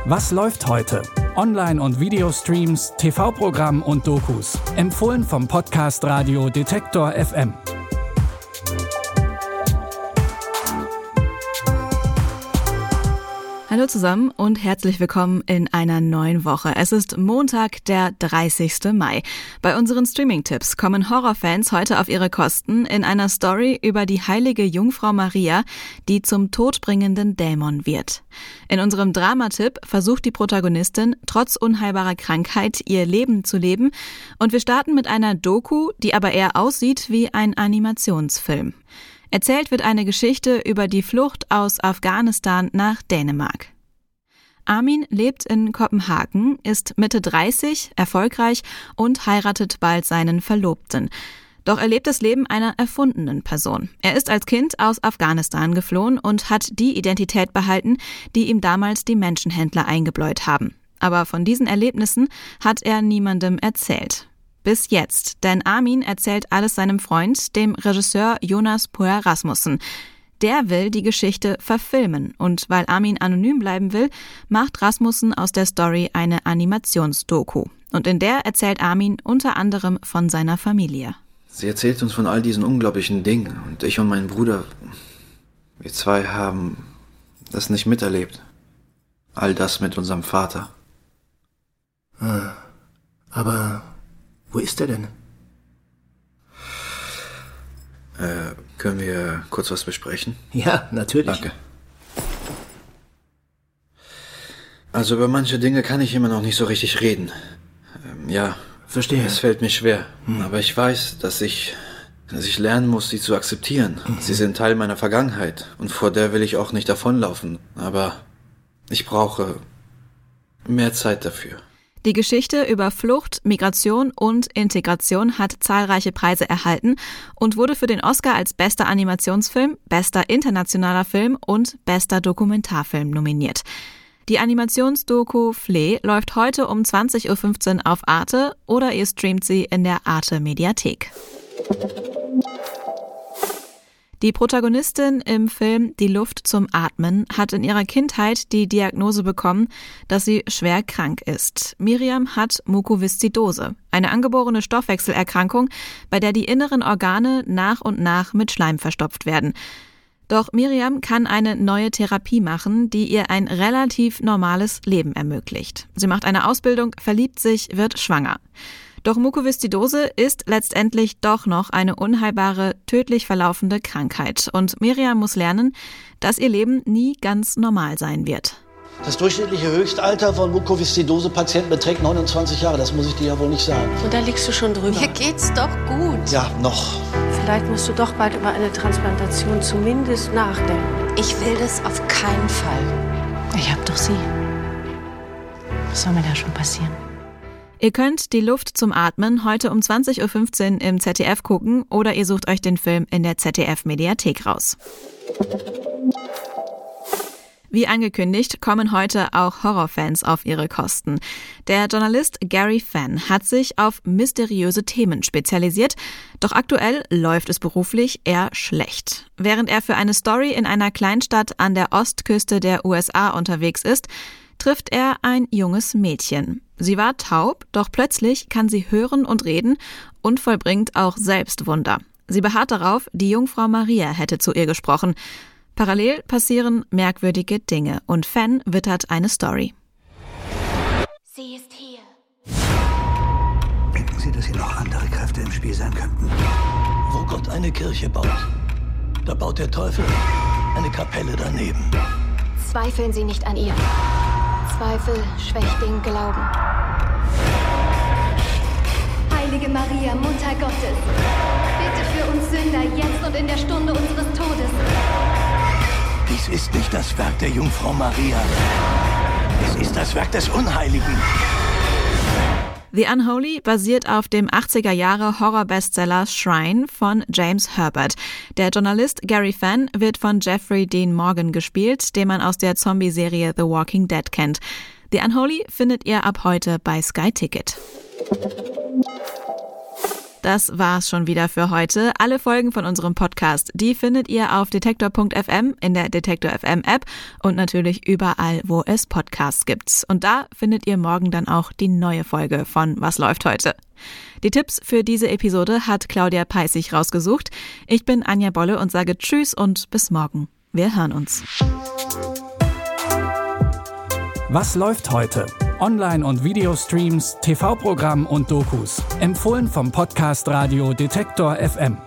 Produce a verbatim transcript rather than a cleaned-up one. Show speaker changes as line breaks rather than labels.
Was läuft heute? Online- und Videostreams, T V-Programm und Dokus. Empfohlen vom Podcast Radio Detektor F M.
Hallo zusammen und herzlich willkommen in einer neuen Woche. Es ist Montag, der dreißigsten Mai. Bei unseren Streaming-Tipps kommen Horrorfans heute auf ihre Kosten in einer Story über die heilige Jungfrau Maria, die zum todbringenden Dämon wird. In unserem Dramatipp versucht die Protagonistin trotz unheilbarer Krankheit ihr Leben zu leben und wir starten mit einer Doku, die aber eher aussieht wie ein Animationsfilm. Erzählt wird eine Geschichte über die Flucht aus Afghanistan nach Dänemark. Armin lebt in Kopenhagen, ist Mitte dreißig, erfolgreich und heiratet bald seinen Verlobten. Doch er lebt das Leben einer erfundenen Person. Er ist als Kind aus Afghanistan geflohen und hat die Identität behalten, die ihm damals die Menschenhändler eingebläut haben. Aber von diesen Erlebnissen hat er niemandem erzählt. Bis jetzt, denn Armin erzählt alles seinem Freund, dem Regisseur Jonas Poer Rasmussen. Der will die Geschichte verfilmen und weil Armin anonym bleiben will, macht Rasmussen aus der Story eine Animationsdoku. Und in der erzählt Armin unter anderem von seiner Familie.
Sie erzählt uns von all diesen unglaublichen Dingen und ich und mein Bruder, wir zwei haben das nicht miterlebt. All das mit unserem Vater.
Ah, aber... Wo ist er denn?
Äh, können wir kurz was besprechen?
Ja, natürlich.
Danke. Also über manche Dinge kann ich immer noch nicht so richtig reden. Ähm, ja.
Verstehe.
Es fällt mir schwer.
Hm.
Aber ich weiß, dass ich, dass ich lernen muss, sie zu akzeptieren.
Mhm.
Sie sind Teil meiner Vergangenheit. Und vor der will ich auch nicht davonlaufen. Aber ich brauche mehr Zeit dafür.
Die Geschichte über Flucht, Migration und Integration hat zahlreiche Preise erhalten und wurde für den Oscar als bester Animationsfilm, bester internationaler Film und bester Dokumentarfilm nominiert. Die Animationsdoku Flee läuft heute um zwanzig Uhr fünfzehn auf Arte oder ihr streamt sie in der Arte Mediathek. Die Protagonistin im Film Die Luft zum Atmen hat in ihrer Kindheit die Diagnose bekommen, dass sie schwer krank ist. Miriam hat Mukoviszidose, eine angeborene Stoffwechselerkrankung, bei der die inneren Organe nach und nach mit Schleim verstopft werden. Doch Miriam kann eine neue Therapie machen, die ihr ein relativ normales Leben ermöglicht. Sie macht eine Ausbildung, verliebt sich, wird schwanger. Doch Mukoviszidose ist letztendlich doch noch eine unheilbare, tödlich verlaufende Krankheit. Und Miriam muss lernen, dass ihr Leben nie ganz normal sein wird.
Das durchschnittliche Höchstalter von Mukoviszidose-Patienten beträgt neunundzwanzig Jahre. Das muss ich dir ja wohl nicht sagen.
Und da liegst du schon drüber.
Mir geht's doch gut.
Ja, noch.
Vielleicht musst du doch bald über eine Transplantation zumindest nachdenken.
Ich will das auf keinen Fall.
Ich hab doch sie. Was soll mir da schon passieren?
Ihr könnt Die Luft zum Atmen heute um zwanzig Uhr fünfzehn im Z D F gucken oder ihr sucht euch den Film in der Z D F-Mediathek raus. Wie angekündigt, kommen heute auch Horrorfans auf ihre Kosten. Der Journalist Gary Fan hat sich auf mysteriöse Themen spezialisiert, doch aktuell läuft es beruflich eher schlecht. Während er für eine Story in einer Kleinstadt an der Ostküste der U S A unterwegs ist, trifft er ein junges Mädchen. Sie war taub, doch plötzlich kann sie hören und reden und vollbringt auch selbst Wunder. Sie beharrt darauf, die Jungfrau Maria hätte zu ihr gesprochen. Parallel passieren merkwürdige Dinge und Fan wittert eine Story.
Sie ist hier.
Denken Sie, dass hier noch andere Kräfte im Spiel sein könnten?
Wo Gott eine Kirche baut, da baut der Teufel eine Kapelle daneben.
Zweifeln Sie nicht an ihr. Zweifel schwächt den Glauben.
Heilige Maria, Mutter Gottes, bitte für uns Sünder, jetzt und in der Stunde unseres Todes.
Dies ist nicht das Werk der Jungfrau Maria. Es ist das Werk des Unheiligen.
The Unholy basiert auf dem achtziger Jahre Horror-Bestseller Shrine von James Herbert. Der Journalist Gary Fan wird von Jeffrey Dean Morgan gespielt, den man aus der Zombie-Serie The Walking Dead kennt. The Unholy findet ihr ab heute bei Sky Ticket. Das war's schon wieder für heute. Alle Folgen von unserem Podcast, die findet ihr auf detektor punkt f m, in der Detektor F M App und natürlich überall, wo es Podcasts gibt. Und da findet ihr morgen dann auch die neue Folge von Was läuft heute? Die Tipps für diese Episode hat Claudia Peissig rausgesucht. Ich bin Anja Bolle und sage Tschüss und bis morgen. Wir hören uns.
Was läuft heute? Online- und Videostreams, T V-Programm und Dokus. Empfohlen vom Podcast Radio Detektor F M.